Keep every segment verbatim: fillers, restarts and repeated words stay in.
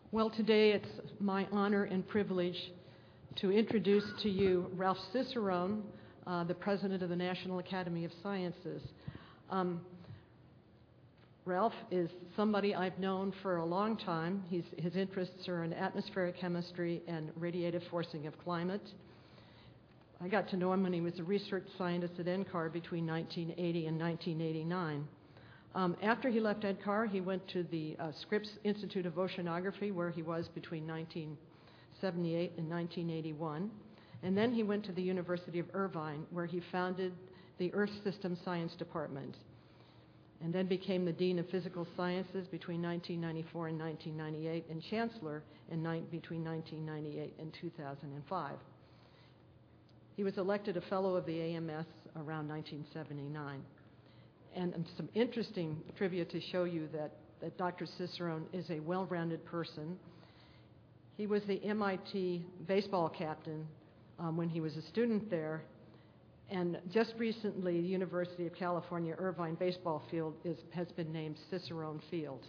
Well, today it's my honor and privilege to introduce to you Ralph Cicerone, uh, the President of the National Academy of Sciences. Um, Ralph is somebody I've known for a long time. He's, his interests are in atmospheric chemistry and radiative forcing of climate. I got to know him when he was a research scientist at N C A R between nineteen eighty and nineteen eighty-nine. Um, after he left N C A R, he went to the uh, Scripps Institute of Oceanography, where he was between nineteen seventy-eight and nineteen eighty-one. And then he went to the University of Irvine, where he founded the Earth System Science Department, and then became the Dean of Physical Sciences between nineteen ninety-four and nineteen ninety-eight, and Chancellor in ni- between nineteen ninety-eight and two thousand five. He was elected a Fellow of the A M S around nineteen seventy-nine. And um, some interesting trivia to show you that, that Doctor Cicerone is a well-rounded person. He was the M I T baseball captain um, when he was a student there. And just recently, the University of California Irvine baseball field is, has been named Cicerone Field,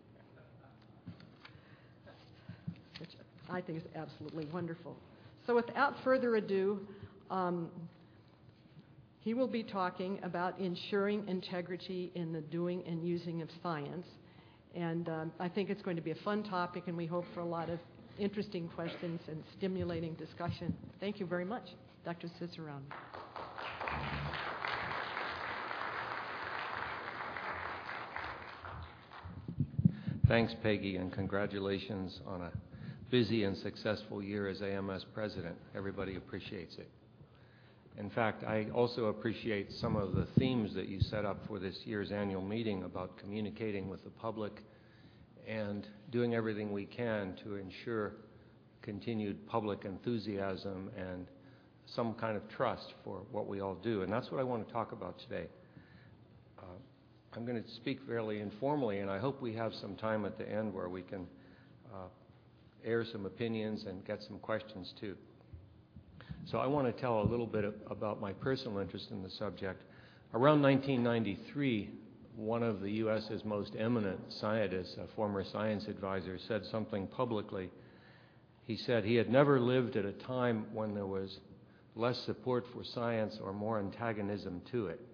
which I think is absolutely wonderful. So without further ado, um, he will be talking about ensuring integrity in the doing and using of science. And um, I think it's going to be a fun topic, and we hope for a lot of interesting questions and stimulating discussion. Thank you very much, Doctor Cicerone. Thanks, Peggy, and congratulations on a busy and successful year as A M S president. Everybody appreciates it. In fact, I also appreciate some of the themes that you set up for this year's annual meeting about communicating with the public and doing everything we can to ensure continued public enthusiasm and some kind of trust for what we all do. And that's what I want to talk about today. Uh, I'm going to speak fairly informally, and I hope we have some time at the end where we can uh, air some opinions and get some questions too. So I want to tell a little bit about my personal interest in the subject. Around nineteen ninety-three, one of the U S's most eminent scientists, a former science advisor, said something publicly. He said he had never lived at a time when there was less support for science or more antagonism to it.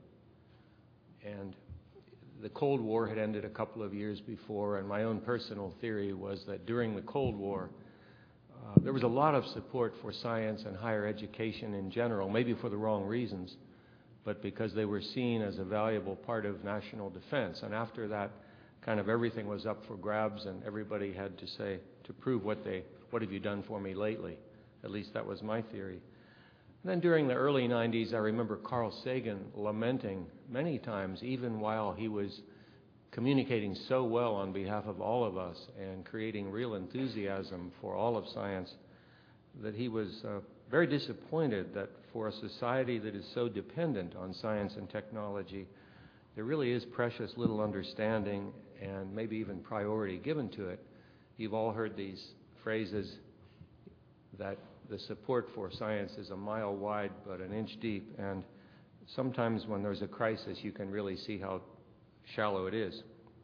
And the Cold War had ended a couple of years before, and my own personal theory was that during the Cold War, Uh, there was a lot of support for science and higher education in general, maybe for the wrong reasons, but because they were seen as a valuable part of national defense. And after that, kind of everything was up for grabs, and everybody had to say, to prove what they, what have you done for me lately? At least that was my theory. And then during the early nineties, I remember Carl Sagan lamenting many times, even while he was communicating so well on behalf of all of us and creating real enthusiasm for all of science, that he was uh, very disappointed that for a society that is so dependent on science and technology, there really is precious little understanding and maybe even priority given to it. You've all heard these phrases that the support for science is a mile wide but an inch deep, and sometimes when there's a crisis you can really see how shallow it is.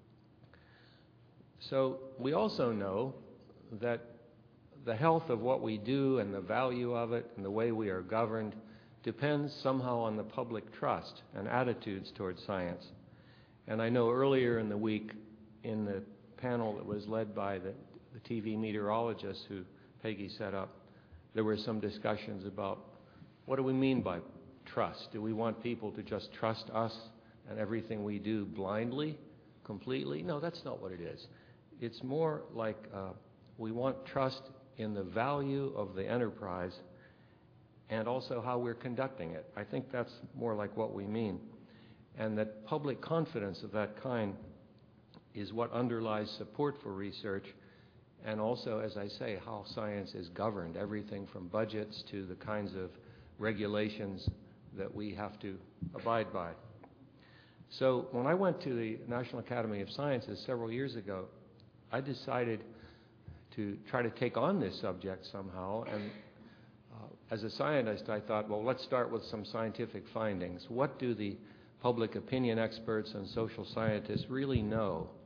So we also know that the health of what we do and the value of it and the way we are governed depends somehow on the public trust and attitudes towards science. And I know earlier in the week, in the panel that was led by the, the T V meteorologists who Peggy set up, there were some discussions about what do we mean by trust? Do we want people to just trust us and everything we do blindly, completely? No, that's not what it is. It's more like uh, we want trust in the value of the enterprise and also how we're conducting it. I think that's more like what we mean. And that public confidence of that kind is what underlies support for research, and also, as I say, how science is governed, everything from budgets to the kinds of regulations that we have to abide by. So when I went to the National Academy of Sciences several years ago, I decided to try to take on this subject somehow. And uh, as a scientist, I thought, well, let's start with some scientific findings. What do the public opinion experts and social scientists really know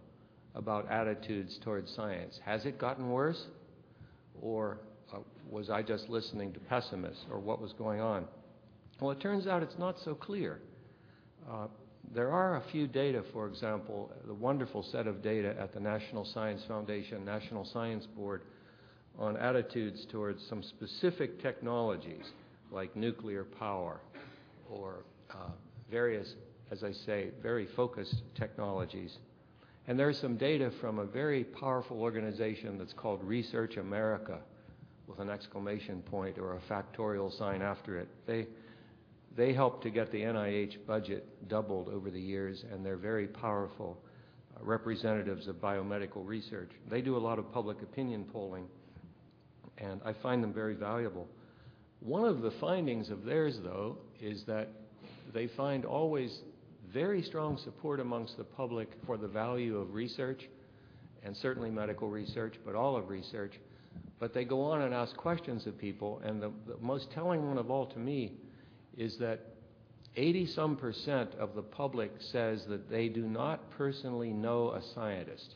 about attitudes towards science. Has it gotten worse? Or uh, was I just listening to pessimists, or what was going on? Well, it turns out it's not so clear. Uh, there are a few data, for example, the wonderful set of data at the National Science Foundation, National Science Board, on attitudes towards some specific technologies like nuclear power or uh, various, as I say, very focused technologies. And there's some data from a very powerful organization that's called Research America, with an exclamation point or a factorial sign after it. They, they helped to get the N I H budget doubled over the years, and they're very powerful uh, representatives of biomedical research. They do a lot of public opinion polling, and I find them very valuable. One of the findings of theirs, though, is that they find always very strong support amongst the public for the value of research, and certainly medical research, but all of research. But they go on and ask questions of people, and the, the most telling one of all to me is that eighty some percent of the public says that they do not personally know a scientist.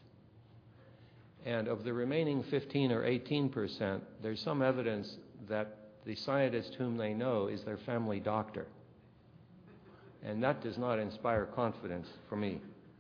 And of the remaining fifteen or eighteen percent, there's some evidence that the scientist whom they know is their family doctor. And that does not inspire confidence for me.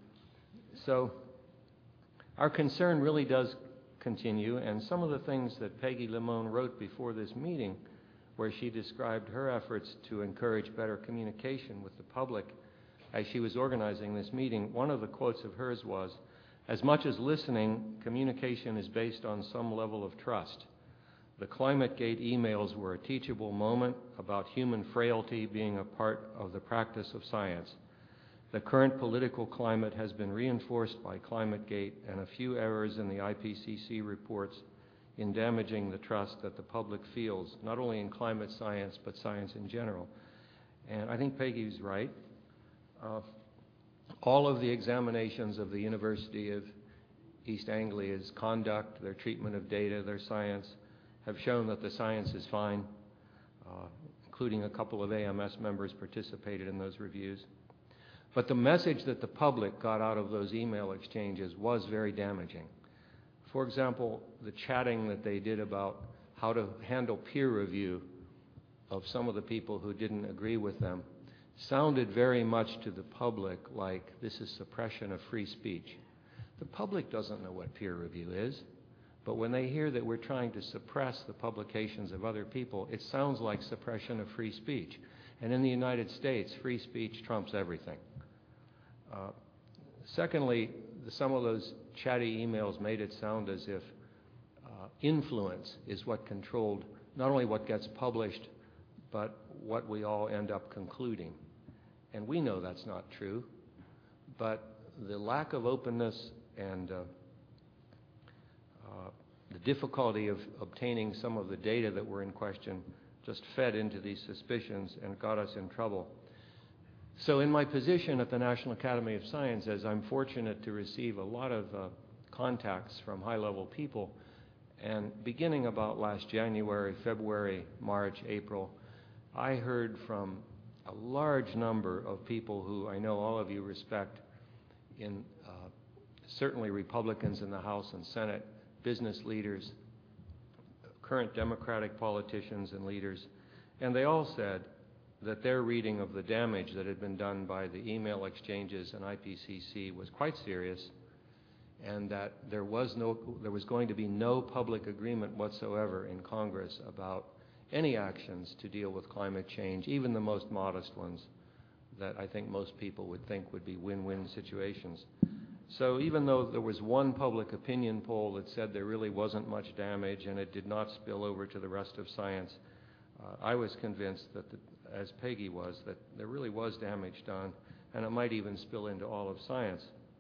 So our concern really does continue, and some of the things that Peggy Limon wrote before this meeting, where she described her efforts to encourage better communication with the public as she was organizing this meeting, one of the quotes of hers was, "As much as listening, communication is based on some level of trust. The ClimateGate emails were a teachable moment about human frailty being a part of the practice of science. The current political climate has been reinforced by ClimateGate and a few errors in the I P C C reports in damaging the trust that the public feels, not only in climate science, but science in general." And I think Peggy's right. Uh, all of the examinations of the University of East Anglia's conduct, their treatment of data, their science, have shown that the science is fine, uh, including a couple of A M S members participated in those reviews. But the message that the public got out of those email exchanges was very damaging. For example, the chatting that they did about how to handle peer review of some of the people who didn't agree with them sounded very much to the public like this is suppression of free speech. The public doesn't know what peer review is. But when they hear that we're trying to suppress the publications of other people, it sounds like suppression of free speech. And in the United States, free speech trumps everything. Uh, secondly, the, some of those chatty emails made it sound as if uh, influence is what controlled not only what gets published, but what we all end up concluding. And we know that's not true. But the lack of openness and uh, Uh, the difficulty of obtaining some of the data that were in question just fed into these suspicions and got us in trouble. So in my position at the National Academy of Sciences, I'm fortunate to receive a lot of uh, contacts from high-level people. And beginning about last January, February, March, April, I heard from a large number of people who I know all of you respect, in uh, certainly Republicans in the House and Senate, business leaders, current Democratic politicians and leaders, and they all said that their reading of the damage that had been done by the email exchanges and I P C C was quite serious, and that there was no, there was going to be no public agreement whatsoever in Congress about any actions to deal with climate change, even the most modest ones that I think most people would think would be win-win situations. So even though there was one public opinion poll that said there really wasn't much damage and it did not spill over to the rest of science, uh, I was convinced that, the, as Peggy was, that there really was damage done, and it might even spill into all of science.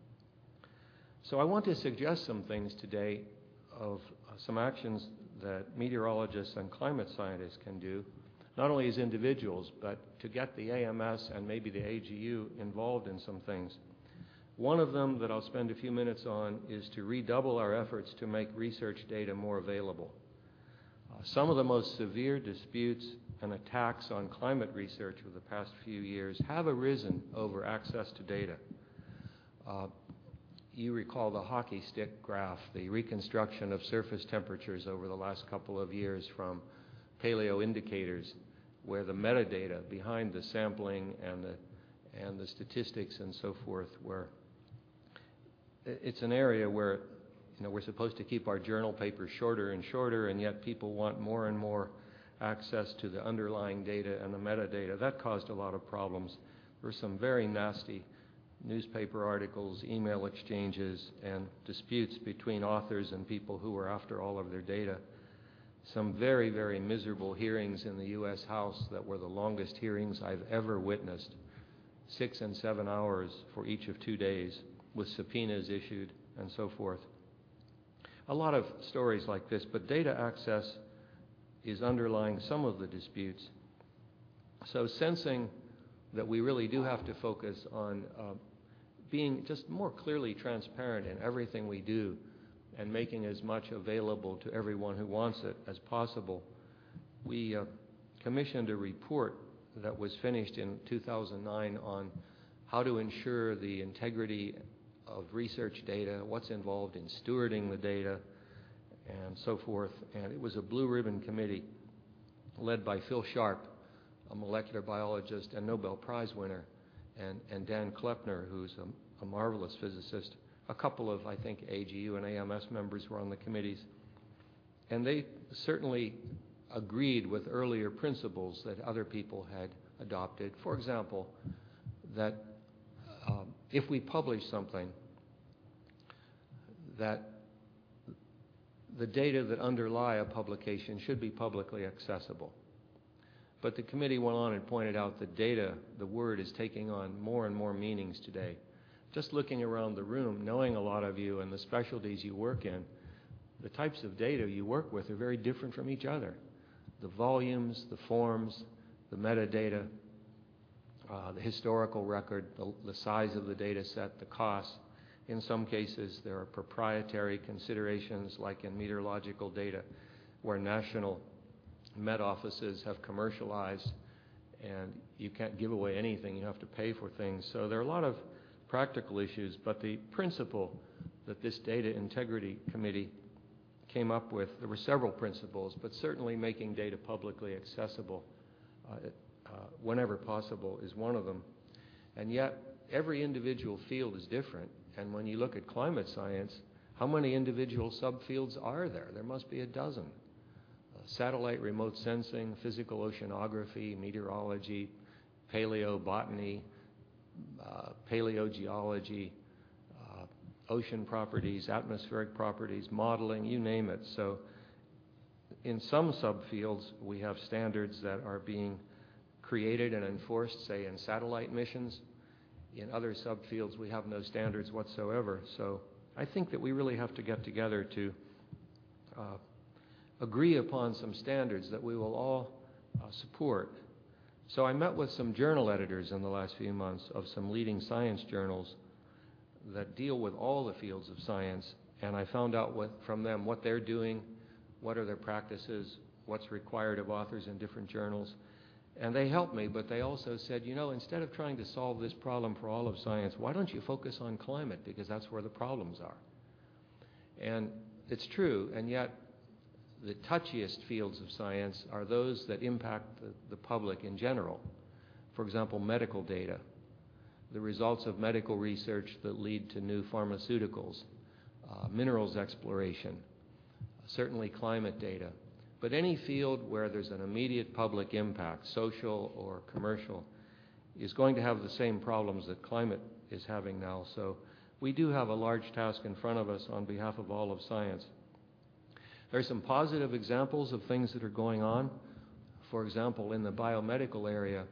So I want to suggest some things today of uh, some actions that meteorologists and climate scientists can do, not only as individuals, but to get the A M S and maybe the A G U involved in some things. One of them that I'll spend a few minutes on is to redouble our efforts to make research data more available. Uh, some of the most severe disputes and attacks on climate research over the past few years have arisen over access to data. Uh, you recall the hockey stick graph, the reconstruction of surface temperatures over the last couple of years from paleo indicators, where the metadata behind the sampling and the and the statistics and so forth, where it's an area where, you know, we're supposed to keep our journal papers shorter and shorter, and yet people want more and more access to the underlying data and the metadata. That caused a lot of problems. There were some very nasty newspaper articles, email exchanges, and disputes between authors and people who were after all of their data. Some very, very miserable hearings in the U S House that were the longest hearings I've ever witnessed. Six and seven hours for each of two days, with subpoenas issued and so forth. A lot of stories like this, but data access is underlying some of the disputes. So sensing that we really do have to focus on uh, being just more clearly transparent in everything we do and making as much available to everyone who wants it as possible, we uh, commissioned a report that was finished in two thousand nine on how to ensure the integrity of research data, what's involved in stewarding the data, and so forth. And it was a blue ribbon committee led by Phil Sharp, a molecular biologist and Nobel Prize winner, and, and Dan Kleppner, who's a, a marvelous physicist. A couple of, I think, A G U and A M S members were on the committees. And they certainly agreed with earlier principles that other people had adopted. For example, that um, if we publish something, that the data that underlie a publication should be publicly accessible. But the committee went on and pointed out that data, the word, is taking on more and more meanings today. Just looking around the room, knowing a lot of you and the specialties you work in, the types of data you work with are very different from each other. The volumes, the forms, the metadata, uh, the historical record, the, the size of the data set, the costs. In some cases, there are proprietary considerations, like in meteorological data, where national Met offices have commercialized, and you can't give away anything. You have to pay for things. So there are a lot of practical issues, but the principle that this Data Integrity Committee came up with, there were several principles, but certainly making data publicly accessible uh, uh, whenever possible is one of them. And yet, every individual field is different. And when you look at climate science, how many individual subfields are there? There must be a dozen. Uh, satellite remote sensing, physical oceanography, meteorology, paleobotany, uh, paleogeology, uh, ocean properties, atmospheric properties, modeling, you name it. So in some subfields, we have standards that are being created and enforced, say, in satellite missions. In other subfields, we have no standards whatsoever. So I think that we really have to get together to uh, agree upon some standards that we will all uh, support. So I met with some journal editors in the last few months of some leading science journals that deal with all the fields of science, and I found out what, from them what they're doing, what are their practices, what's required of authors in different journals. And they helped me, but they also said, you know, instead of trying to solve this problem for all of science, why don't you focus on climate, because that's where the problems are. And it's true, and yet the touchiest fields of science are those that impact the, the public in general. For example, medical data, the results of medical research that lead to new pharmaceuticals, uh, minerals exploration, certainly climate data. But any field where there's an immediate public impact, social or commercial, is going to have the same problems that climate is having now. So we do have a large task in front of us on behalf of all of science. There are some positive examples of things that are going on. For example, in the biomedical area,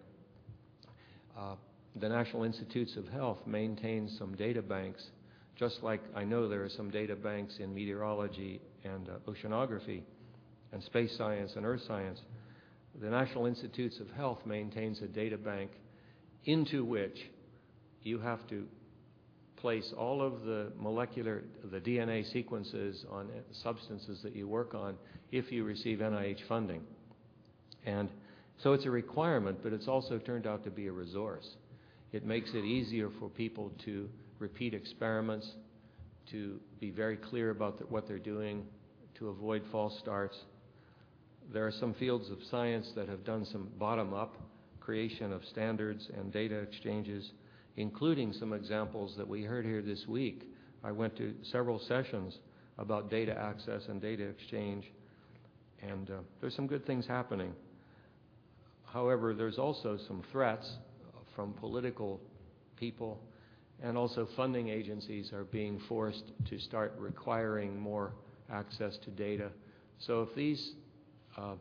uh, the National Institutes of Health maintains some data banks, just like I know there are some data banks in meteorology and uh, oceanography and space science and earth science. The National Institutes of Health maintains a data bank into which you have to place all of the molecular, the D N A sequences on substances that you work on if you receive N I H funding. And so it's a requirement, but it's also turned out to be a resource. It makes it easier for people to repeat experiments, to be very clear about the, what they're doing, to avoid false starts. There are some fields of science that have done some bottom-up creation of standards and data exchanges, including some examples that we heard here this week. I went to several sessions about data access and data exchange, and uh, there's some good things happening. However, there's also some threats from political people, and also funding agencies are being forced to start requiring more access to data. So if these uh,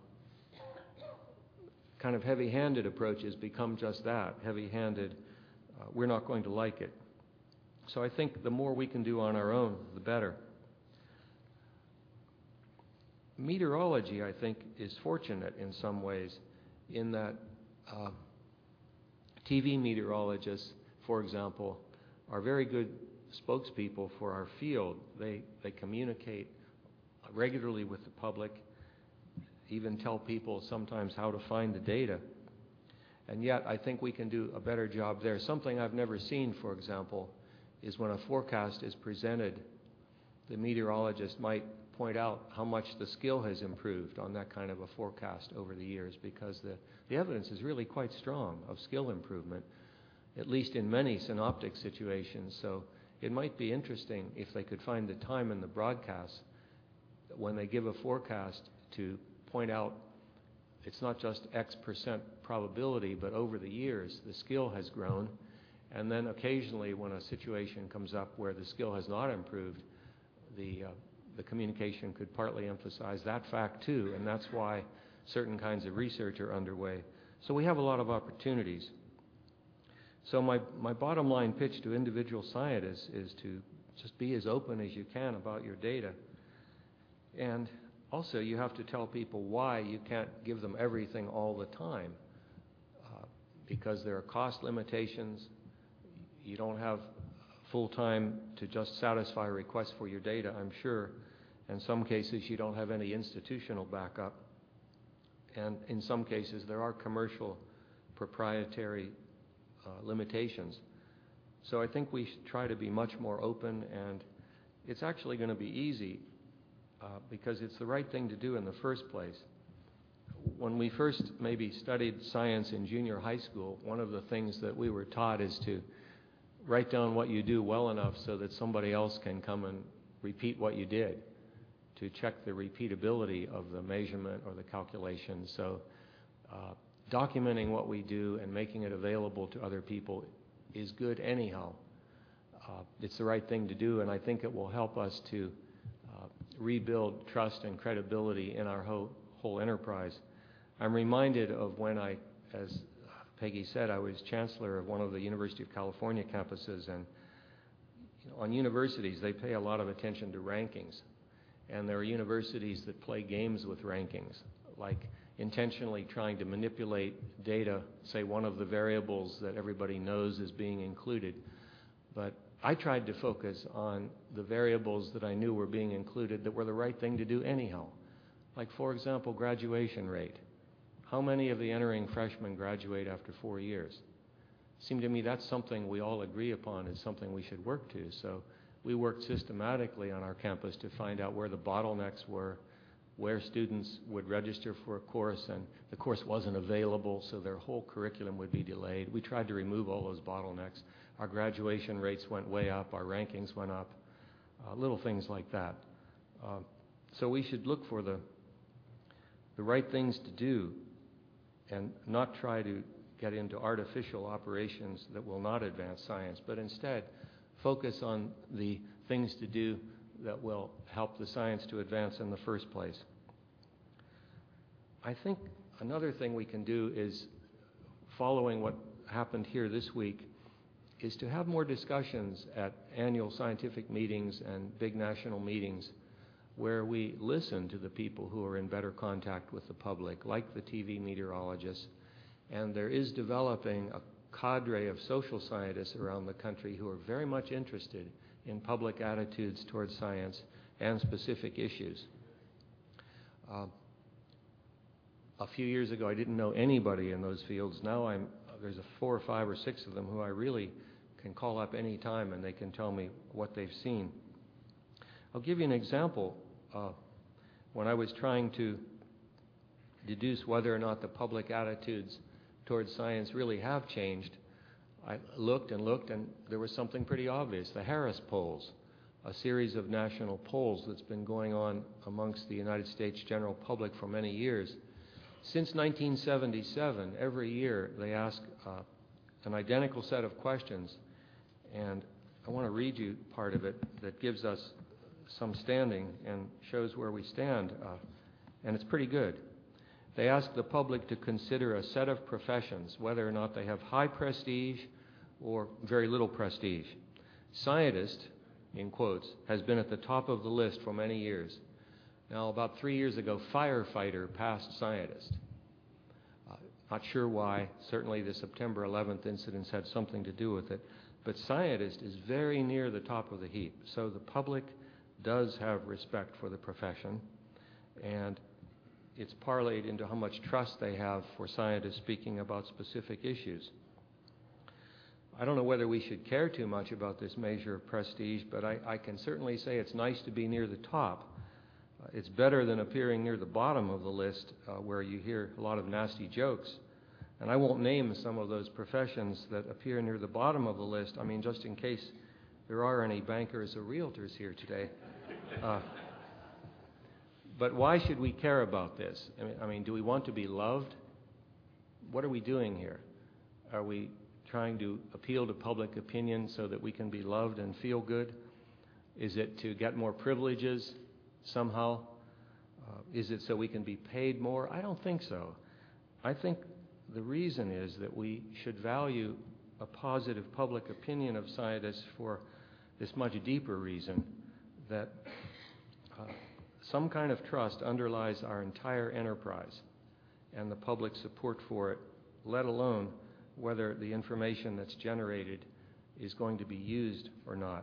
kind of heavy-handed approaches become just that, heavy-handed, uh, we're not going to like it. So I think the more we can do on our own, the better. Meteorology, I think, is fortunate in some ways in that uh, T V meteorologists, for example, are very good spokespeople for our field. They, they communicate regularly with the public, even tell people sometimes how to find the data. And yet I think we can do a better job there. Something I've never seen, for example, is when a forecast is presented, the meteorologist might point out how much the skill has improved on that kind of a forecast over the years, because the, the evidence is really quite strong of skill improvement, at least in many synoptic situations. So it might be interesting if they could find the time in the broadcast when they give a forecast to point out it's not just X percent probability, but over the years the skill has grown. And then occasionally when a situation comes up where the skill has not improved, the, uh, the communication could partly emphasize that fact too, and that's why certain kinds of research are underway. So we have a lot of opportunities. So my, my bottom line pitch to individual scientists is to just be as open as you can about your data. And also you have to tell people why you can't give them everything all the time, uh, because there are cost limitations. You don't have full time to just satisfy requests for your data, I'm sure. In some cases you don't have any institutional backup. And in some cases there are commercial proprietary uh, limitations. So I think we should try to be much more open, and it's actually going to be easy uh, because it's the right thing to do in the first place. When we first maybe studied science in junior high school, one of the things that we were taught is to write down what you do well enough so that somebody else can come and repeat what you did, to check the repeatability of the measurement or the calculation. So uh, documenting what we do and making it available to other people is good anyhow. Uh, it's the right thing to do, and I think it will help us to uh, rebuild trust and credibility in our whole, whole enterprise. I'm reminded of when I, as Peggy said, I was chancellor of one of the University of California campuses, and you know, on universities they pay a lot of attention to rankings, and there are universities that play games with rankings, like intentionally trying to manipulate data, say one of the variables that everybody knows is being included. But I tried to focus on the variables that I knew were being included that were the right thing to do anyhow. Like, for example, graduation rate. How many of the entering freshmen graduate after four years? It seemed to me that's something we all agree upon is something we should work to. So we worked systematically on our campus to find out where the bottlenecks were, where students would register for a course and the course wasn't available, so their whole curriculum would be delayed. We tried to remove all those bottlenecks. Our graduation rates went way up, our rankings went up, uh, little things like that. Uh, so we should look for the, the right things to do and not try to get into artificial operations that will not advance science, but instead focus on the things to do that will help the science to advance in the first place. I think another thing we can do is, following what happened here this week, is to have more discussions at annual scientific meetings and big national meetings where we listen to the people who are in better contact with the public, like the T V meteorologists. And there is developing a cadre of social scientists around the country who are very much interested in public attitudes towards science and specific issues. Uh, a few years ago, I didn't know anybody in those fields. Now I'm, there's a four or five or six of them who I really can call up any time, and they can tell me what they've seen. I'll give you an example. Uh, when I was trying to deduce whether or not the public attitudes towards science really have changed, I looked and looked, and there was something pretty obvious. The Harris polls, a series of national polls that's been going on amongst the United States general public for many years. Since nineteen seventy-seven, every year they ask uh, an identical set of questions, and I want to read you part of it that gives us some standing and shows where we stand, uh, and it's pretty good. They ask the public to consider a set of professions, whether or not they have high prestige or very little prestige. Scientist, in quotes, has been at the top of the list for many years. Now, about three years ago, firefighter passed scientist. Uh, not sure why. Certainly the September eleventh incidents had something to do with it. But scientist is very near the top of the heap. So the public does have respect for the profession, and it's parlayed into how much trust they have for scientists speaking about specific issues. I don't know whether we should care too much about this measure of prestige, but I, I can certainly say it's nice to be near the top. Uh, it's better than appearing near the bottom of the list uh, where you hear a lot of nasty jokes. And I won't name some of those professions that appear near the bottom of the list. I mean, just in case there are any bankers or realtors here today. Uh, but why should we care about this? I mean, I mean, do we want to be loved? What are we doing here? Are we trying to appeal to public opinion so that we can be loved and feel good? Is it to get more privileges somehow? Uh, is it so we can be paid more? I don't think so. I think the reason is that we should value a positive public opinion of scientists for this much deeper reason, that uh, some kind of trust underlies our entire enterprise and the public support for it, let alone whether the information that's generated is going to be used or not.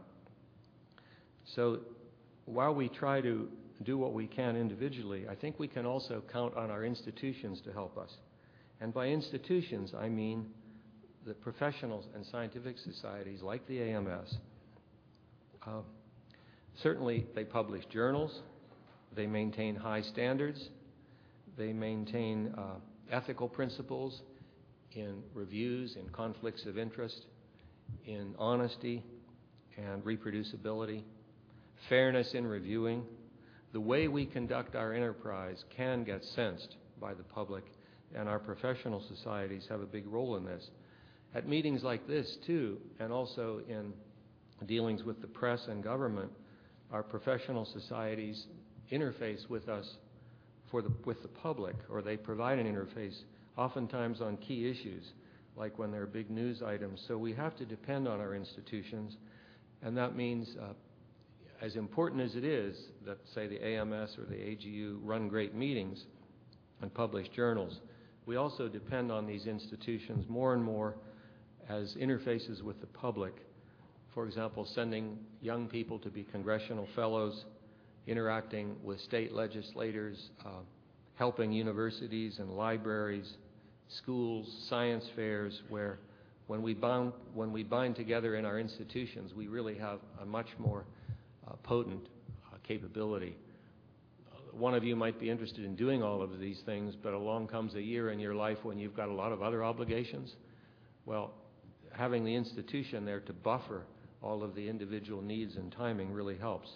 So while we try to do what we can individually, I think we can also count on our institutions to help us. And by institutions, I mean the professional and scientific societies like the A M S. Uh, certainly, they publish journals, they maintain high standards, they maintain uh, ethical principles in reviews, in conflicts of interest, in honesty and reproducibility, fairness in reviewing. The way we conduct our enterprise can get sensed by the public, and our professional societies have a big role in this. At meetings like this, too, and also in dealings with the press and government, our professional societies interface with us for the, with the public, or they provide an interface, oftentimes on key issues, like when there are big news items. So we have to depend on our institutions, and that means, uh, as important as it is that, say, the A M S or the A G U run great meetings and publish journals, we also depend on these institutions more and more as interfaces with the public. For example, sending young people to be congressional fellows, interacting with state legislators, uh, helping universities and libraries, schools, science fairs, where when we, bound, when we bind together in our institutions, we really have a much more uh, potent uh, capability. One of you might be interested in doing all of these things, but along comes a year in your life when you've got a lot of other obligations. Well, having the institution there to buffer all of the individual needs and timing really helps.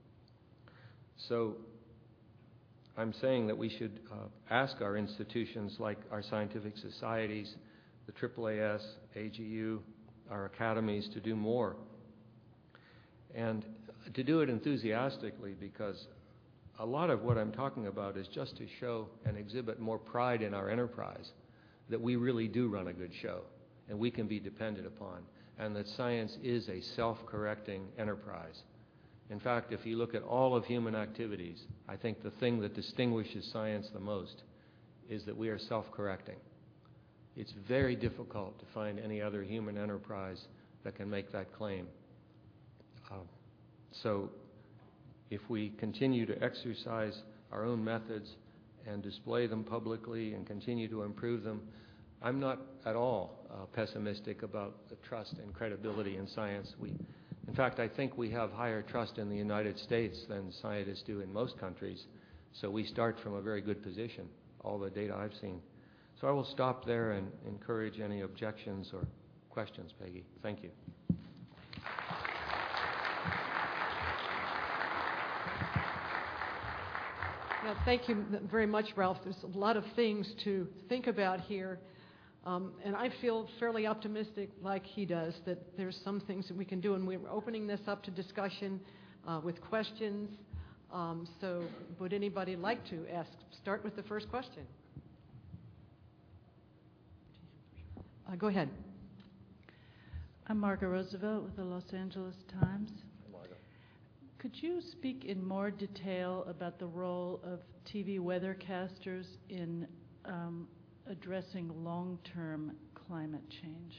So I'm saying that we should uh, ask our institutions like our scientific societies, the triple A S, A G U, our academies to do more. And to do it enthusiastically, because a lot of what I'm talking about is just to show and exhibit more pride in our enterprise, that we really do run a good show and we can be depended upon, and that science is a self-correcting enterprise. In fact, if you look at all of human activities, I think the thing that distinguishes science the most is that we are self-correcting. It's very difficult to find any other human enterprise that can make that claim. Uh, so if we continue to exercise our own methods and display them publicly and continue to improve them, I'm not at all uh, pessimistic about the trust and credibility in science. We, In fact, I think we have higher trust in the United States than scientists do in most countries, so we start from a very good position, all the data I've seen. So I will stop there and encourage any objections or questions, Peggy. Thank you. Yeah, thank you very much, Ralph. There's a lot of things to think about here. Um, and I feel fairly optimistic, like he does, that there's some things that we can do. And we're opening this up to discussion uh, with questions. Um, so would anybody like to ask? Start with the first question. Uh, go ahead. I'm Margaret Roosevelt with the Los Angeles Times. Could you speak in more detail about the role of T V weathercasters in um, addressing long-term climate change?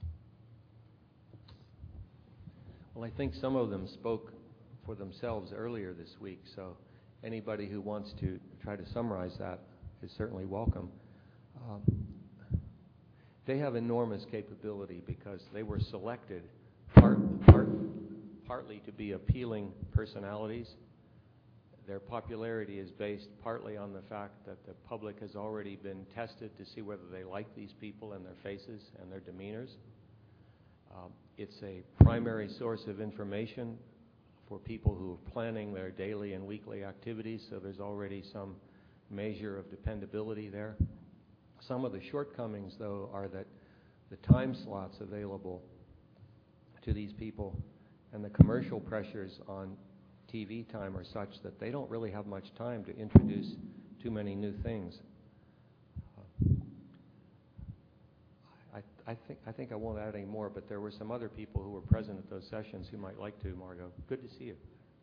Well, I think some of them spoke for themselves earlier this week, so anybody who wants to try to summarize that is certainly welcome. Um, they have enormous capability because they were selected part, part, partly to be appealing personalities. Their popularity is based partly on the fact that the public has already been tested to see whether they like these people and their faces and their demeanors. Um, it's a primary source of information for people who are planning their daily and weekly activities, so there's already some measure of dependability there. Some of the shortcomings, though, are that the time slots available to these people and the commercial pressures on T V time are such that they don't really have much time to introduce too many new things. Uh, I, I, think, I think I won't add any more, but there were some other people who were present at those sessions who might like to, Margot. Good to see you.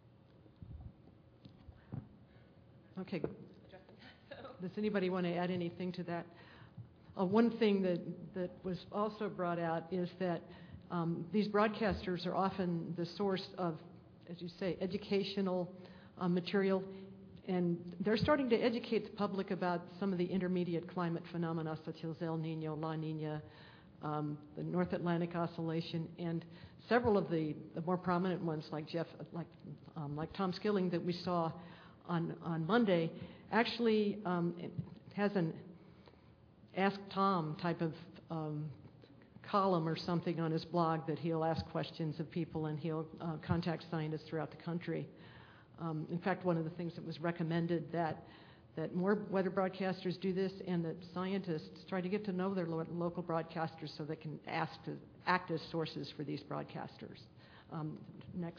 Okay. Does anybody want to add anything to that? Uh, one thing that, that was also brought out is that um, these broadcasters are often the source of, as you say, educational uh, material, and they're starting to educate the public about some of the intermediate climate phenomena such as El Nino, La Nina, um, the North Atlantic Oscillation, and several of the, the more prominent ones like Jeff, like um, like Tom Skilling that we saw on on Monday, actually um, has an Ask Tom type of um, column or something on his blog that he'll ask questions of people and he'll uh, contact scientists throughout the country. Um, in fact, one of the things that was recommended that that more weather broadcasters do this and that scientists try to get to know their lo- local broadcasters so they can ask to act as sources for these broadcasters. Um, next.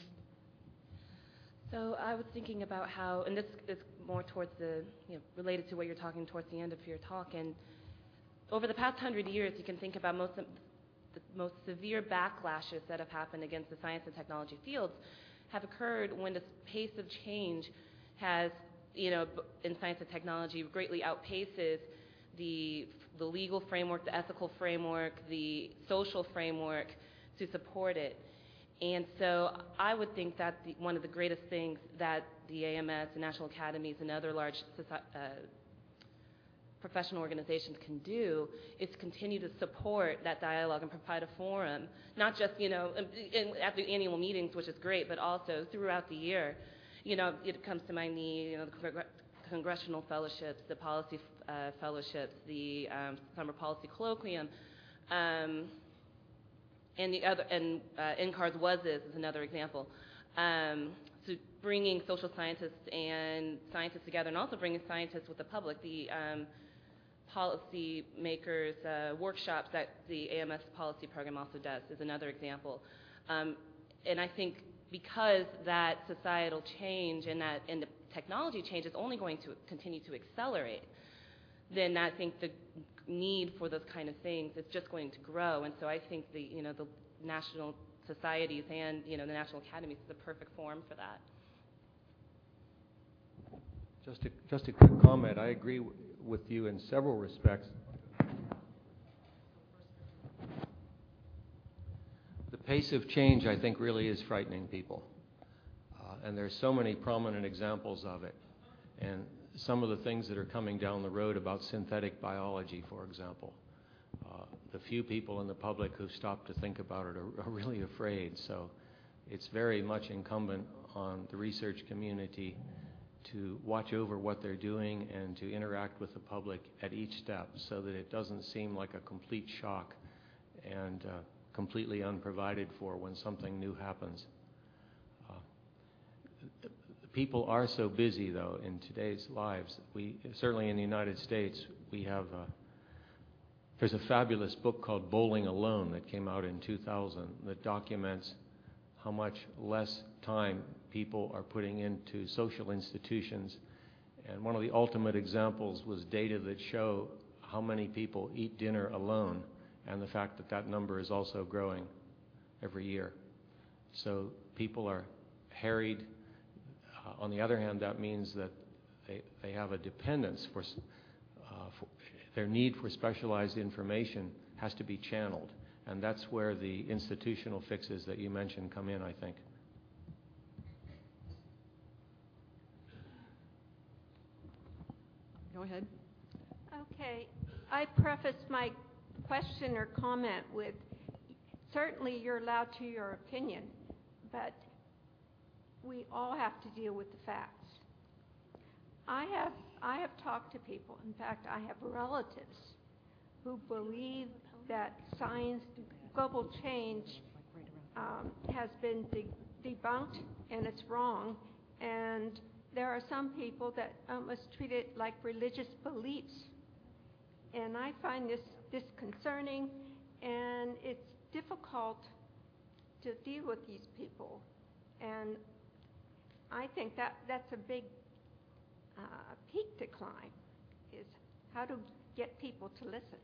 So I was thinking about how, and this is more towards the, you know, related to what you're talking towards the end of your talk, and over the past hundred years, you can think about most of the most severe backlashes that have happened against the science and technology fields have occurred when the pace of change has, you know, in science and technology greatly outpaces the, the legal framework, the ethical framework, the social framework to support it. And so I would think that the, one of the greatest things that the A M S, the National Academies, and other large society, uh, professional organizations can do is continue to support that dialogue and provide a forum, not just, you know, in, at the annual meetings, which is great, but also throughout the year. You know, it comes to mind the, you know, the congressional fellowships, the policy uh, fellowships, the um, summer policy colloquium, um, and the other, and uh, N C A R S was this is another example. Um, so bringing social scientists and scientists together, and also bringing scientists with the public. The um, policy makers uh, workshops that the A M S policy program also does is another example. Um, and I think because that societal change and that and the technology change is only going to continue to accelerate, then I think the need for those kind of things is just going to grow. And so I think the you know the national societies and you know the national academies is the perfect forum for that. Just a, just a quick comment. I agree w- with you in several respects. The pace of change, I think, really is frightening people. Uh, and there's so many prominent examples of it. And some of the things that are coming down the road about synthetic biology, for example. Uh, the few people in the public who've stopped to think about it are, are really afraid. So it's very much incumbent on the research community to watch over what they're doing and to interact with the public at each step so that it doesn't seem like a complete shock and uh, completely unprovided for when something new happens. Uh, people are so busy, though, in today's lives. We, certainly in the United States, we have, uh, there's a fabulous book called Bowling Alone that came out in two thousand that documents how much less time people are putting into social institutions. And one of the ultimate examples was data that show how many people eat dinner alone, and the fact that that number is also growing every year. So people are harried. Uh, on the other hand, that means that they, they have a dependence for, uh, for their need for specialized information has to be channeled. And that's where the institutional fixes that you mentioned come in, I think. Go ahead. Okay. I prefaced my question or comment with, certainly you're allowed to your opinion, but we all have to deal with the facts. I have, I have talked to people, in fact, I have relatives who believe that science, global change um, has been de- debunked and it's wrong, and there are some people that almost treat it like religious beliefs. And I find this disconcerting, and it's difficult to deal with these people. And I think that that's a big uh, peak to climb, is how to get people to listen.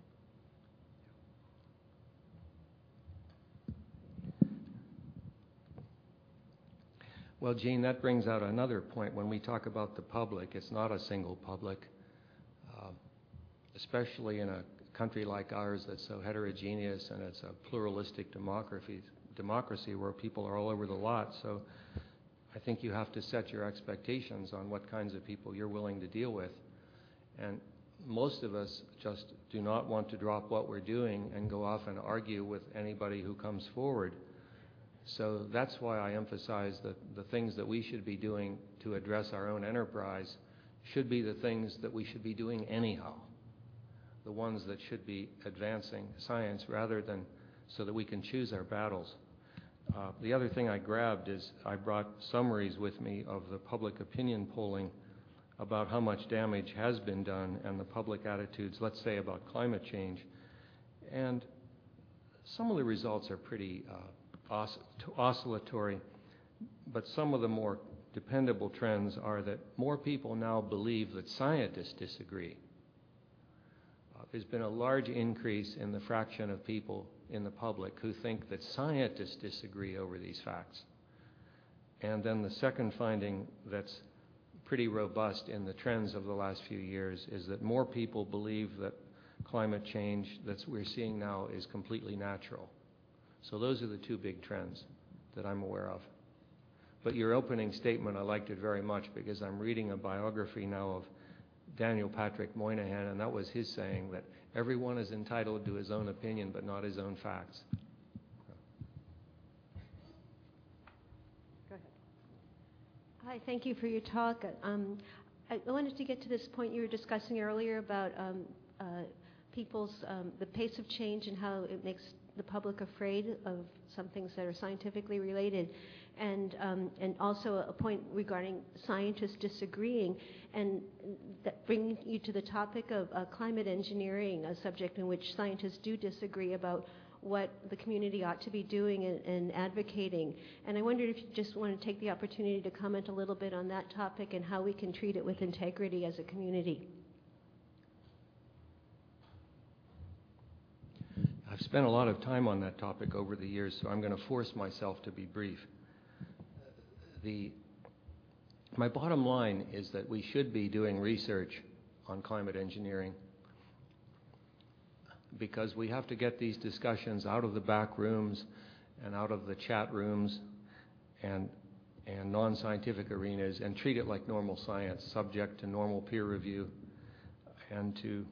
Well, Jean, that brings out another point. When we talk about the public, it's not a single public, uh, especially in a country like ours that's so heterogeneous and it's a pluralistic democracy, democracy where people are all over the lot. So I think you have to set your expectations on what kinds of people you're willing to deal with. And most of us just do not want to drop what we're doing and go off and argue with anybody who comes forward. So that's why I emphasize that the things that we should be doing to address our own enterprise should be the things that we should be doing anyhow, the ones that should be advancing science rather than so that we can choose our battles. Uh, the other thing I grabbed is I brought summaries with me of the public opinion polling about how much damage has been done and the public attitudes, let's say, about climate change. And some of the results are pretty uh, Os- oscillatory, but some of the more dependable trends are that more people now believe that scientists disagree. Uh, there's been a large increase in the fraction of people in the public who think that scientists disagree over these facts. And then the second finding that's pretty robust in the trends of the last few years is that more people believe that climate change that we're seeing now is completely natural. So those are the two big trends that I'm aware of. But your opening statement, I liked it very much because I'm reading a biography now of Daniel Patrick Moynihan, and that was his saying that everyone is entitled to his own opinion but not his own facts. Go ahead. Hi, thank you for your talk. Um, I wanted to get to this point you were discussing earlier about um, uh, people's, um, the pace of change and how it makes the public afraid of some things that are scientifically related, and um, and also a point regarding scientists disagreeing, and that bringing you to the topic of uh, climate engineering, a subject in which scientists do disagree about what the community ought to be doing and, and advocating. And I wondered if you just want to take the opportunity to comment a little bit on that topic and how we can treat it with integrity as a community. I've spent a lot of time on that topic over the years, so I'm going to force myself to be brief. The, my bottom line is that we should be doing research on climate engineering because we have to get these discussions out of the back rooms and out of the chat rooms and, and non-scientific arenas and treat it like normal science, subject to normal peer review and to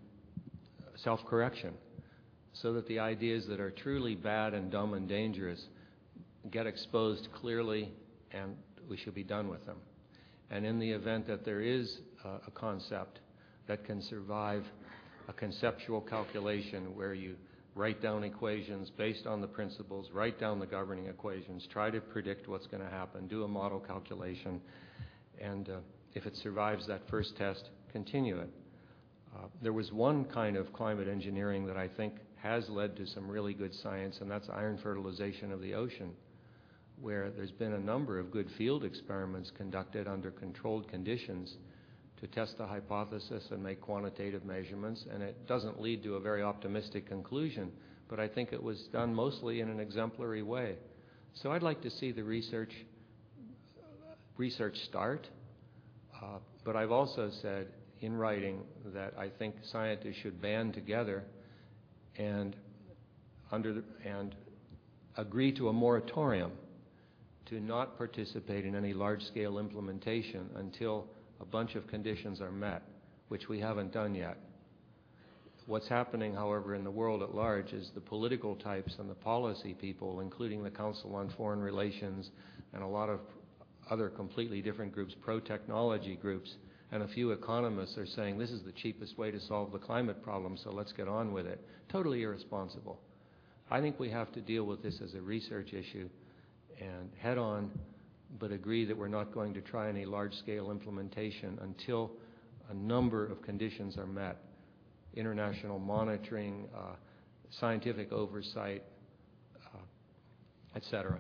self-correction, so that the ideas that are truly bad and dumb and dangerous get exposed clearly, and we should be done with them. And in the event that there is uh, a concept that can survive a conceptual calculation where you write down equations based on the principles, write down the governing equations, try to predict what's going to happen, do a model calculation, and uh, if it survives that first test, continue it. Uh, there was one kind of climate engineering that I think has led to some really good science, and that's iron fertilization of the ocean, where there's been a number of good field experiments conducted under controlled conditions to test the hypothesis and make quantitative measurements, and it doesn't lead to a very optimistic conclusion, but I think it was done mostly in an exemplary way. So I'd like to see the research research start, uh, but I've also said in writing that I think scientists should band together and under the, and agree to a moratorium to not participate in any large-scale implementation until a bunch of conditions are met, which we haven't done yet. What's happening, however, in the world at large is the political types and the policy people, including the Council on Foreign Relations and a lot of other completely different groups, pro-technology groups, and a few economists are saying this is the cheapest way to solve the climate problem, so let's get on with it. Totally irresponsible. I think we have to deal with this as a research issue and head on, but agree that we're not going to try any large-scale implementation until a number of conditions are met. International monitoring, uh, scientific oversight, uh, et cetera.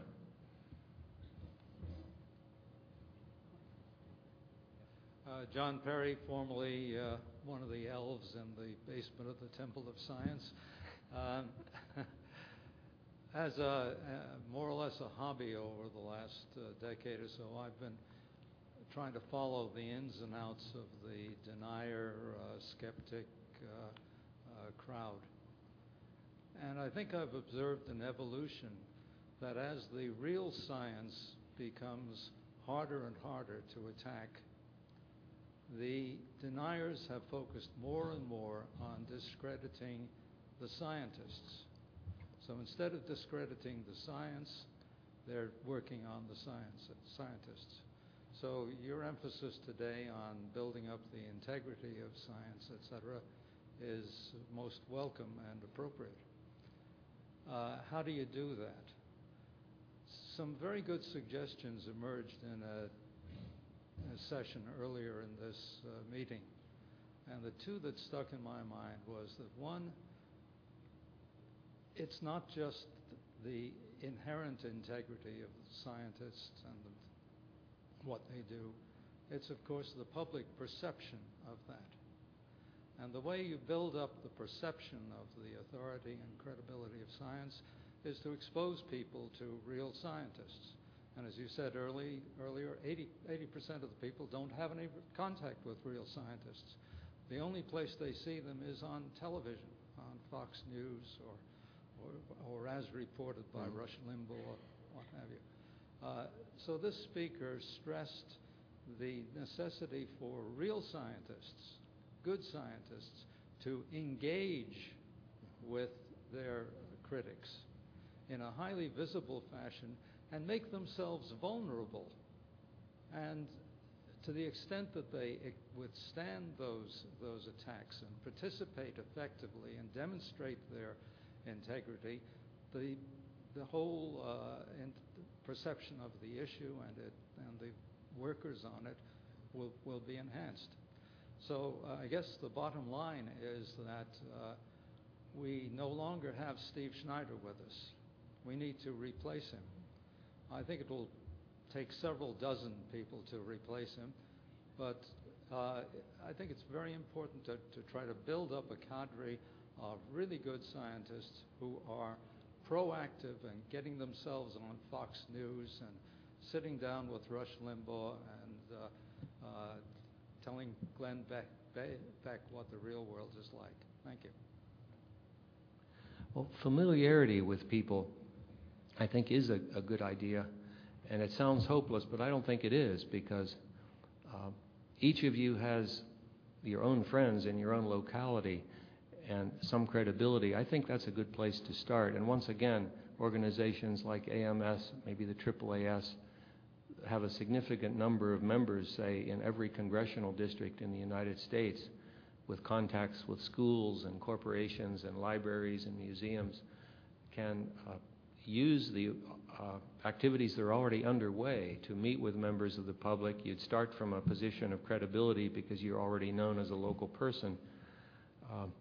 Uh, John Perry, formerly uh, one of the elves in the basement of the Temple of Science. Um, as a, uh, more or less a hobby over the last uh, decade or so, I've been trying to follow the ins and outs of the denier, uh, skeptic uh, uh, crowd. And I think I've observed an evolution that as the real science becomes harder and harder to attack, the deniers have focused more and more on discrediting the scientists. So instead of discrediting the science, they're working on the science, scientists. So your emphasis today on building up the integrity of science, et cetera, is most welcome and appropriate. Uh, how do you do that? Some very good suggestions emerged in a a session earlier in this uh, meeting. And the two that stuck in my mind was that one, it's not just the inherent integrity of the scientists and the, what they do, it's of course the public perception of that. And the way you build up the perception of the authority and credibility of science is to expose people to real scientists. And as you said early, earlier, eighty percent of the people don't have any contact with real scientists. The only place they see them is on television, on Fox News, or, or, or as reported by mm-hmm. Rush Limbaugh, or what have you. Uh, so this speaker stressed the necessity for real scientists, good scientists, to engage with their critics in a highly visible fashion and make themselves vulnerable. And to the extent that they withstand those, those attacks and participate effectively and demonstrate their integrity, the, the whole uh, in perception of the issue and, it, and the workers on it will, will be enhanced. So uh, I guess the bottom line is that uh, we no longer have Steve Schneider with us. We need to replace him. I think it will take several dozen people to replace him, but uh, I think it's very important to, to try to build up a cadre of really good scientists who are proactive and getting themselves on Fox News and sitting down with Rush Limbaugh and uh, uh, telling Glenn Beck, Beck what the real world is like. Thank you. Well, familiarity with people, I think, is a, a good idea, and it sounds hopeless, but I don't think it is, because uh, each of you has your own friends in your own locality and some credibility. I think that's a good place to start, and once again, organizations like A M S, maybe the triple A S, have a significant number of members, say, in every congressional district in the United States, with contacts with schools and corporations and libraries and museums, can uh, use the uh, activities that are already underway to meet with members of the public. You'd start from a position of credibility because you're already known as a local person. Um,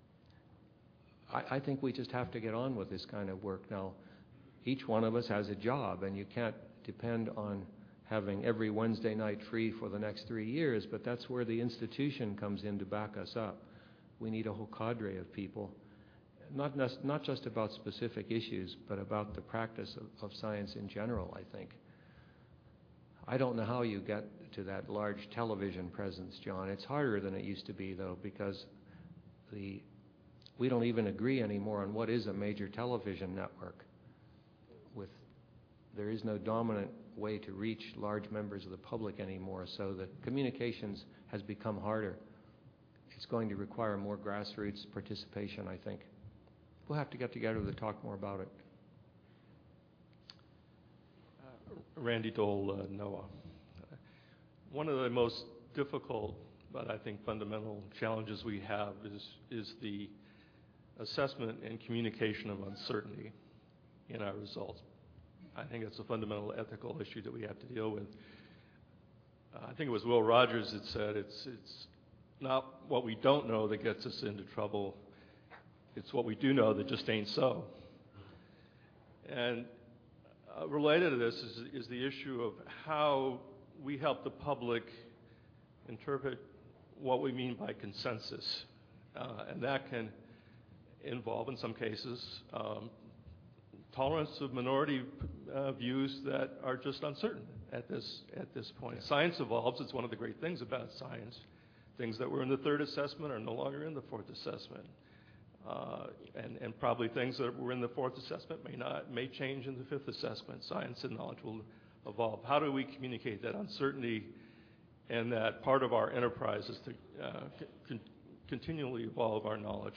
I, I think we just have to get on with this kind of work. Now, each one of us has a job, and you can't depend on having every Wednesday night free for the next three years, but that's where the institution comes in to back us up. We need a whole cadre of people, not, not just about specific issues, but about the practice of, of science in general, I think. I don't know how you get to that large television presence, John. It's harder than it used to be, though, because the we don't even agree anymore on what is a major television network. With there is no dominant way to reach large members of the public anymore, so the communications has become harder. It's going to require more grassroots participation, I think. We'll have to get together to talk more about it. Uh, Randy Dole, uh, NOAA. Uh, one of the most difficult, but I think fundamental challenges we have is, is the assessment and communication of uncertainty in our results. I think it's a fundamental ethical issue that we have to deal with. Uh, I think it was Will Rogers that said it's, it's not what we don't know that gets us into trouble, it's what we do know that just ain't so. And uh, related to this is, is the issue of how we help the public interpret what we mean by consensus. Uh, and that can involve, in some cases, um, tolerance of minority uh, views that are just uncertain at this at this point. Yeah. Science evolves. It's one of the great things about science. Things that were in the third assessment are no longer in the fourth assessment, uh, and and probably things that were in the fourth assessment may not may change in the fifth assessment. Science and knowledge will evolve. How do we communicate that uncertainty, and that part of our enterprise is to uh, con- continually evolve our knowledge?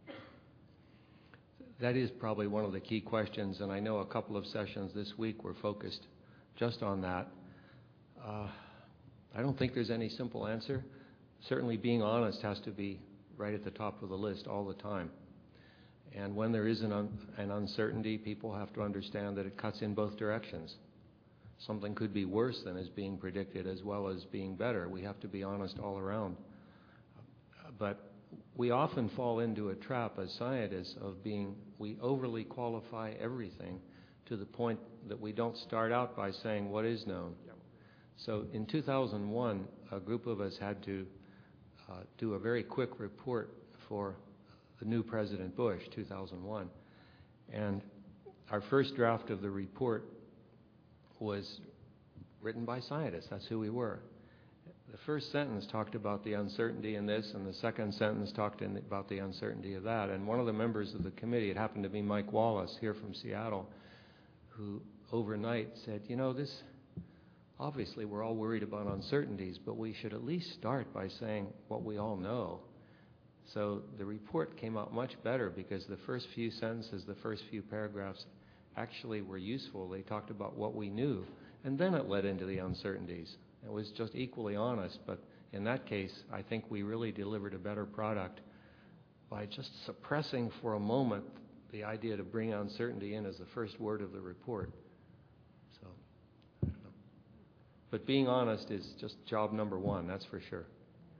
That is probably one of the key questions, and I know a couple of sessions this week were focused just on that. Uh, I don't think there's any simple answer. Certainly being honest has to be right at the top of the list all the time. And when there is an, un- an uncertainty, people have to understand that it cuts in both directions. Something could be worse than is being predicted as well as being better. We have to be honest all around. Uh, but we often fall into a trap as scientists of being, we overly qualify everything to the point that we don't start out by saying what is known. Yep. So in two thousand one, a group of us had to uh, do a very quick report for the new President Bush, two thousand one. And our first draft of the report was written by scientists. That's who we were. The first sentence talked about the uncertainty in this, and the second sentence talked in about the uncertainty of that. And one of the members of the committee, it happened to be Mike Wallace here from Seattle, who overnight said, you know, this, obviously we're all worried about uncertainties, but we should at least start by saying what we all know. So the report came out much better because the first few sentences, the first few paragraphs actually were useful. They talked about what we knew, and then it led into the uncertainties. It was just equally honest, but in that case, I think we really delivered a better product by just suppressing for a moment the idea to bring uncertainty in as the first word of the report. So, I don't know. But being honest is just job number one, that's for sure.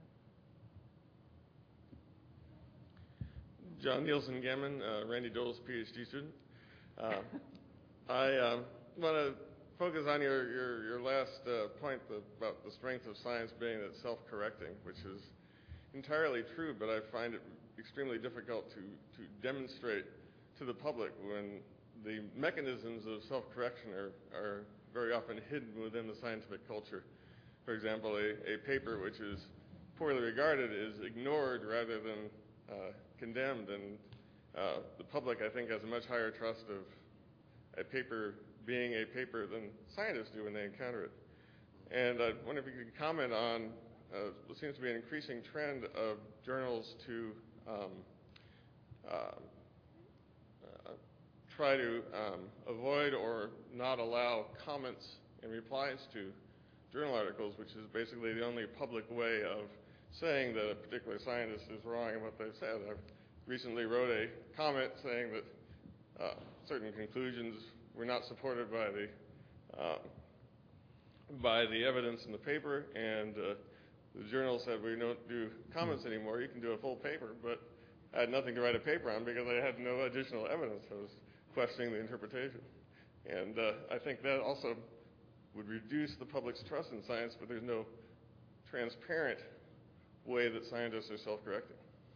John Nielsen Gammon, uh, Randy Dole's PhD student. Uh, I um, want to focus on your, your, your last uh, point about the strength of science being that it's self-correcting, which is entirely true, but I find it extremely difficult to, to demonstrate to the public when the mechanisms of self-correction are, are very often hidden within the scientific culture. For example, a, a paper which is poorly regarded is ignored rather than uh, condemned, and uh, the public, I think, has a much higher trust of a paper being a paper than scientists do when they encounter it. And I wonder if you could comment on uh, what seems to be an increasing trend of journals to um, uh, uh, try to um, avoid or not allow comments and replies to journal articles, which is basically the only public way of saying that a particular scientist is wrong in what they've said. I recently wrote a comment saying that uh, certain conclusions were not supported by the uh, by the evidence in the paper, and uh, the journal said, we don't do comments anymore, you can do a full paper, but I had nothing to write a paper on because I had no additional evidence. I was questioning the interpretation. And uh, I think that also would reduce the public's trust in science, but there's no transparent way that scientists are self-correcting.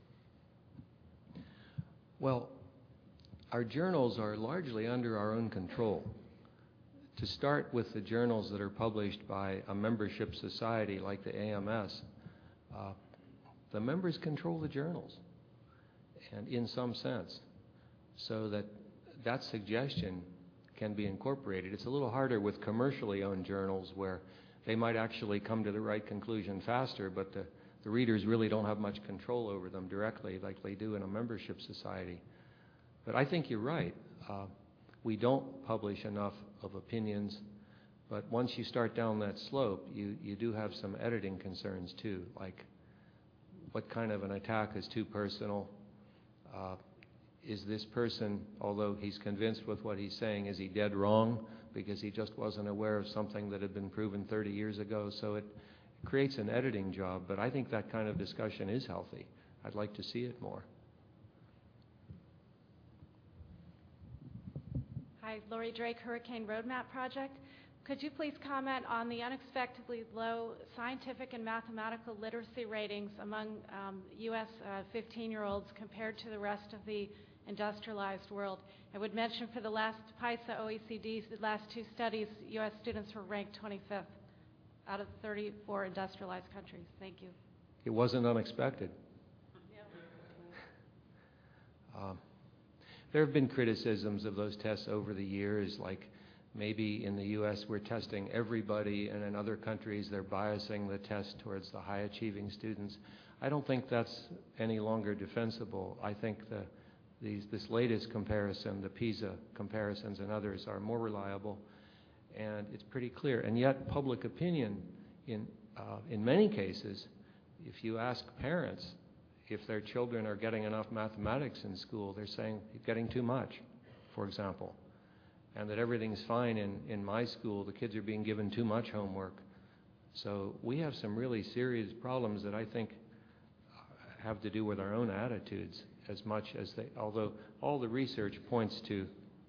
Well, our journals are largely under our own control. To start with the journals that are published by a membership society like the A M S, uh, the members control the journals, and in some sense, so that that suggestion can be incorporated. It's a little harder with commercially owned journals where they might actually come to the right conclusion faster, but the, the readers really don't have much control over them directly like they do in a membership society. But I think you're right. Uh, we don't publish enough of opinions, but once you start down that slope, you, you do have some editing concerns too, like what kind of an attack is too personal? Uh, is this person, although he's convinced with what he's saying, is he dead wrong because he just wasn't aware of something that had been proven thirty years ago? So it creates an editing job, but I think that kind of discussion is healthy. I'd like to see it more. Hi, Lori Drake, Hurricane Roadmap Project. Could you please comment on the unexpectedly low scientific and mathematical literacy ratings among um, U S fifteen-year-olds compared to the rest of the industrialized world? I would mention for the last PISA O E C D, the last two studies, U S students were ranked twenty-fifth out of thirty-four industrialized countries. Thank you. It wasn't unexpected. um, There have been criticisms of those tests over the years, like maybe in the U S we're testing everybody, and in other countries they're biasing the test towards the high-achieving students. I don't think that's any longer defensible. I think the, these, this latest comparison, the PISA comparisons and others, are more reliable, and it's pretty clear. And yet public opinion, in, uh, in many cases, if you ask parents, if their children are getting enough mathematics in school, they're saying you're getting too much, for example, and that everything's fine in, in my school, the kids are being given too much homework. So we have some really serious problems that I think have to do with our own attitudes as much as they, although all the research points to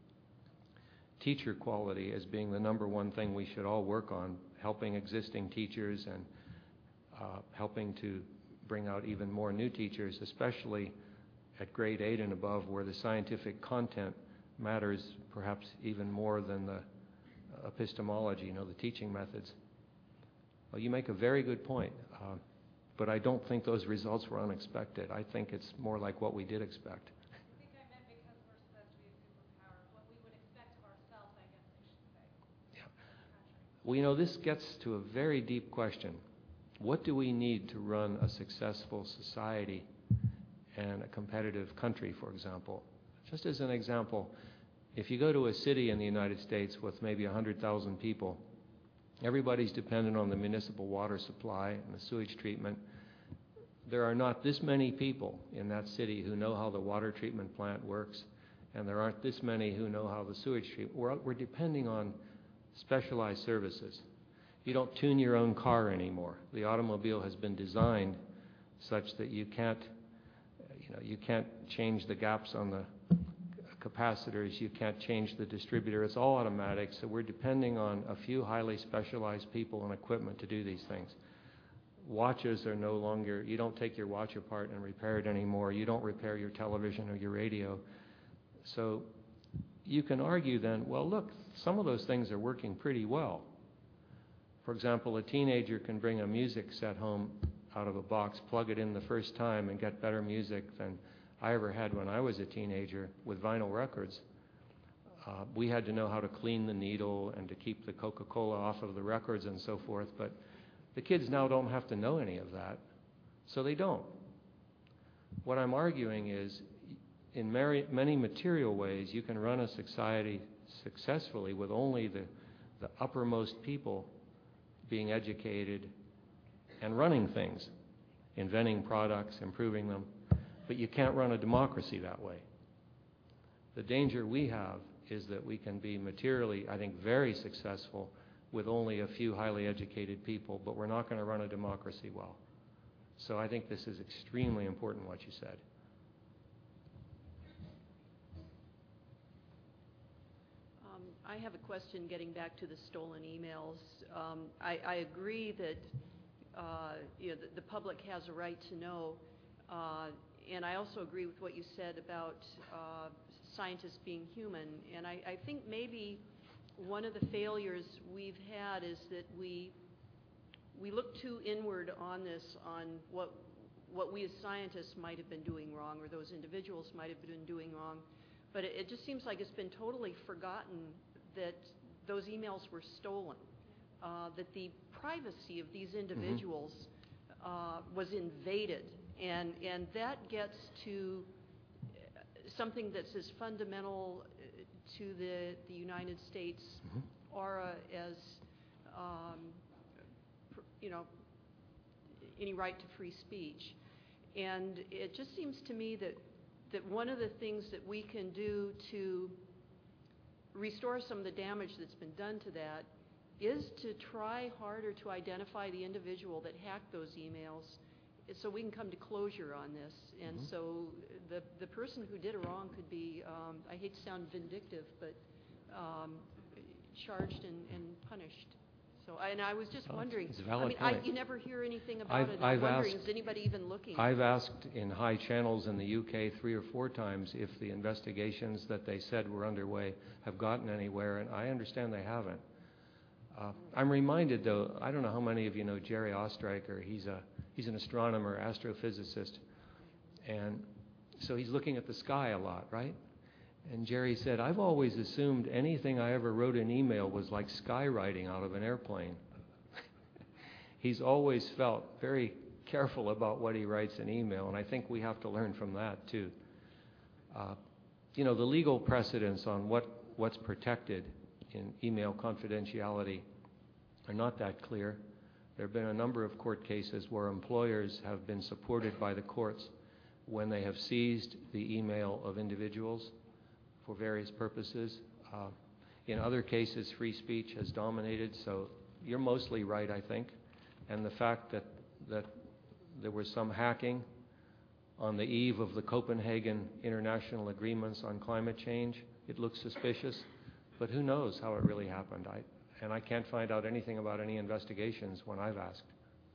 teacher quality as being the number one thing we should all work on, helping existing teachers and uh, helping to bring out even more new teachers, especially at grade eight and above, where the scientific content matters perhaps even more than the epistemology, you know, the teaching methods. Well, you make a very good point, uh, but I don't think those results were unexpected. I think it's more like what we did expect. I think I meant because we're supposed to be a superpower, what we would expect of ourselves, I guess I should say. Yeah. Well, you know, this gets to a very deep question. What do we need to run a successful society and a competitive country, for example? Just as an example, if you go to a city in the United States with maybe one hundred thousand people, everybody's dependent on the municipal water supply and the sewage treatment. There are not this many people in that city who know how the water treatment plant works, and there aren't this many who know how the sewage treatment. We're, we're depending on specialized services. You don't tune your own car anymore. The automobile has been designed such that you can't, you know, you can't change the gaps on the capacitors. You can't change the distributor. It's all automatic. So we're depending on a few highly specialized people and equipment to do these things. Watches are no longer. You don't take your watch apart and repair it anymore. You don't repair your television or your radio. So you can argue then, well, look, some of those things are working pretty well. For example, a teenager can bring a music set home out of a box, plug it in the first time, and get better music than I ever had when I was a teenager with vinyl records. Uh, we had to know how to clean the needle and to keep the Coca-Cola off of the records and so forth, but the kids now don't have to know any of that, so they don't. What I'm arguing is in many, many material ways, you can run a society successfully with only the, the uppermost people being educated and running things, inventing products, improving them. But you can't run a democracy that way. The danger we have is that we can be materially, I think, very successful with only a few highly educated people, but we're not going to run a democracy well. So I think this is extremely important, what you said. Um, I have a question getting back to the stolen emails. Um, I, I agree that uh, you know, the, the public has a right to know, uh, and I also agree with what you said about uh, scientists being human. And I, I think maybe one of the failures we've had is that we we look too inward on this, on what what we as scientists might have been doing wrong, or those individuals might have been doing wrong. But it, it just seems like it's been totally forgotten that those emails were stolen, uh, that the privacy of these individuals mm-hmm. uh, was invaded, and and that gets to something that's as fundamental to the, the United States mm-hmm. aura as, um, you know, any right to free speech. And it just seems to me that, that one of the things that we can do to restore some of the damage that's been done to that is to try harder to identify the individual that hacked those emails, so we can come to closure on this. And mm-hmm. so the the person who did it wrong could be, um, I hate to sound vindictive, but um, charged and, and punished. So, I, and I was just oh, wondering, it's a valid I mean, point. I, you never hear anything about I've, it. I'm I've wondering, asked, is anybody even looking? I've asked in high channels in the U K three or four times if the investigations that they said were underway have gotten anywhere, and I understand they haven't. Uh, I'm reminded, though, I don't know how many of you know Jerry Ostreicher. He's a he's an astronomer, astrophysicist, and so he's looking at the sky a lot, right? And Jerry said, I've always assumed anything I ever wrote in email was like skywriting out of an airplane. He's always felt very careful about what he writes in email, and I think we have to learn from that, too. Uh, you know, the legal precedents on what, what's protected in email confidentiality are not that clear. There have been a number of court cases where employers have been supported by the courts when they have seized the email of individuals for various purposes. Uh, in other cases, free speech has dominated, so you're mostly right, I think. And the fact that, that there was some hacking on the eve of the Copenhagen International Agreements on climate change, it looks suspicious, but who knows how it really happened. I, and I can't find out anything about any investigations when I've asked.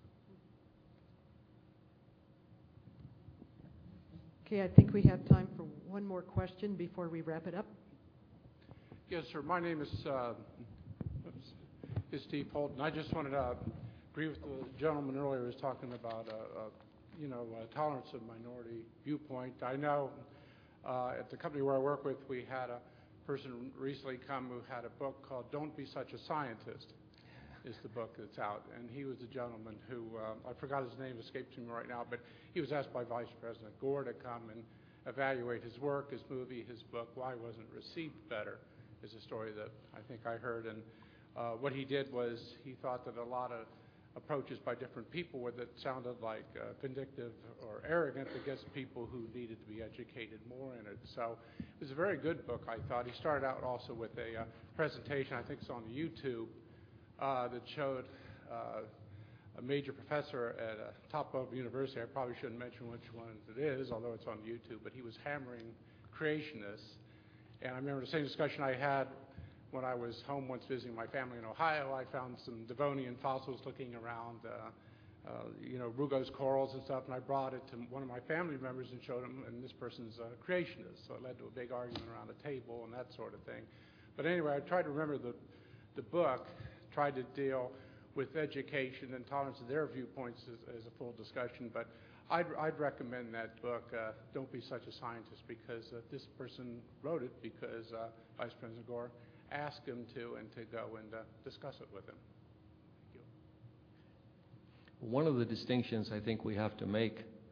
Okay, I think we have time for one more question before we wrap it up. Yes, sir. My name is, uh, is Steve Holton. I just wanted to agree with the gentleman earlier who was talking about, uh, uh, you know, uh, tolerance of minority viewpoint. I know uh, at the company where I work with, we had a person recently come who had a book called Don't Be Such a Scientist, is the book that's out. And he was a gentleman who, uh, I forgot his name, escapes me right now, but he was asked by Vice President Gore to come and evaluate his work, his movie, his book. Why wasn't it received better is a story that I think I heard. And uh, what he did was he thought that a lot of approaches by different people were that sounded like uh, vindictive or arrogant against people who needed to be educated more in it. So it was a very good book, I thought. He started out also with a uh, presentation, I think it's on YouTube, uh, that showed uh, a major professor at a top-level university. I probably shouldn't mention which one it is, although it's on YouTube, but he was hammering creationists. And I remember the same discussion I had when I was home once visiting my family in Ohio. I found some Devonian fossils looking around, uh, uh, you know, Rugo's corals and stuff, and I brought it to one of my family members and showed him, and this person's a creationist. So it led to a big argument around the table and that sort of thing. But anyway, I tried to remember the, the book, tried to deal with education and tolerance of their viewpoints as, as a full discussion. But I'd, I'd recommend that book, uh, Don't Be Such a Scientist, because uh, this person wrote it because uh, Vice President Gore ask him to and to go and uh, discuss it with him. Thank you. One of the distinctions I think we have to make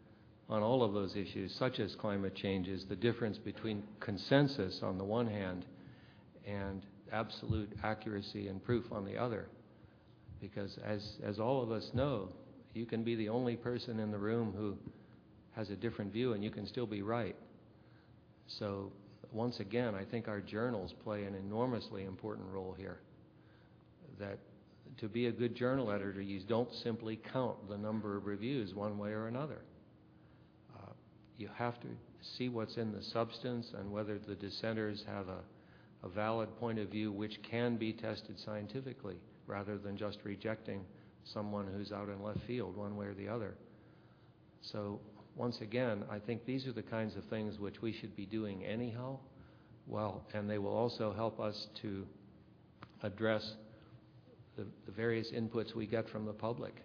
on all of those issues, such as climate change, is the difference between consensus on the one hand and absolute accuracy and proof on the other. Because as, as all of us know, you can be the only person in the room who has a different view and you can still be right. So once again, I think our journals play an enormously important role here. That to be a good journal editor, you don't simply count the number of reviews one way or another. Uh, you have to see what's in the substance and whether the dissenters have a, a valid point of view which can be tested scientifically, rather than just rejecting someone who's out in left field one way or the other. So once again, I think these are the kinds of things which we should be doing anyhow. Well, and they will also help us to address the, the various inputs we get from the public.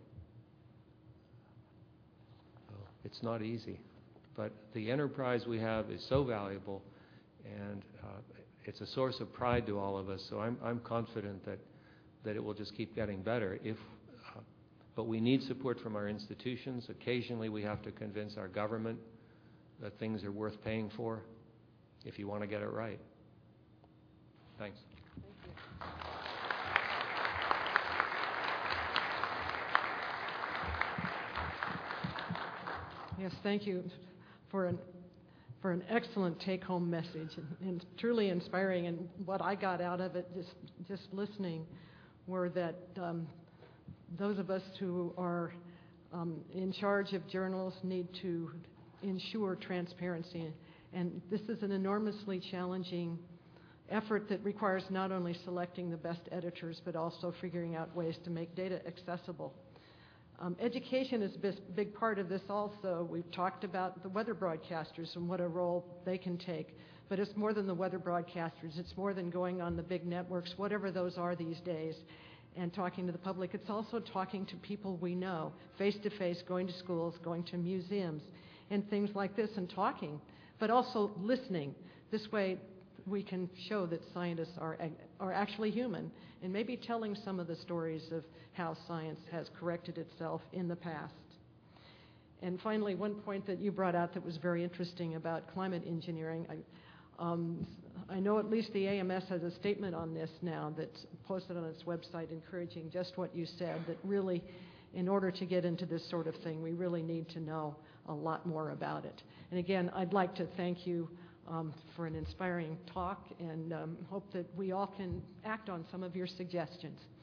So it's not easy, but the enterprise we have is so valuable, and uh, it's a source of pride to all of us. So I'm, I'm confident that that it will just keep getting better. If, uh, but we need support from our institutions. Occasionally we have to convince our government that things are worth paying for if you want to get it right. Thanks. Yes, thank you for an for an excellent take-home message, and, and truly inspiring. And what I got out of it, just just listening, were that um, those of us who are um, in charge of journals need to ensure transparency. And this is an enormously challenging effort that requires not only selecting the best editors, but also figuring out ways to make data accessible. Um, education is a bis- big part of this also. We've talked about the weather broadcasters and what a role they can take. But it's more than the weather broadcasters. It's more than going on the big networks, whatever those are these days, and talking to the public. It's also talking to people we know, face-to-face, going to schools, going to museums, and things like this, and talking, but also listening. This way we can show that scientists are, are actually human, and maybe telling some of the stories of how science has corrected itself in the past. And finally, one point that you brought out that was very interesting about climate engineering. I, um, I know at least the A M S has a statement on this now that's posted on its website encouraging just what you said, that really, in order to get into this sort of thing, we really need to know a lot more about it. And again, I'd like to thank you um, for an inspiring talk, and um, hope that we all can act on some of your suggestions.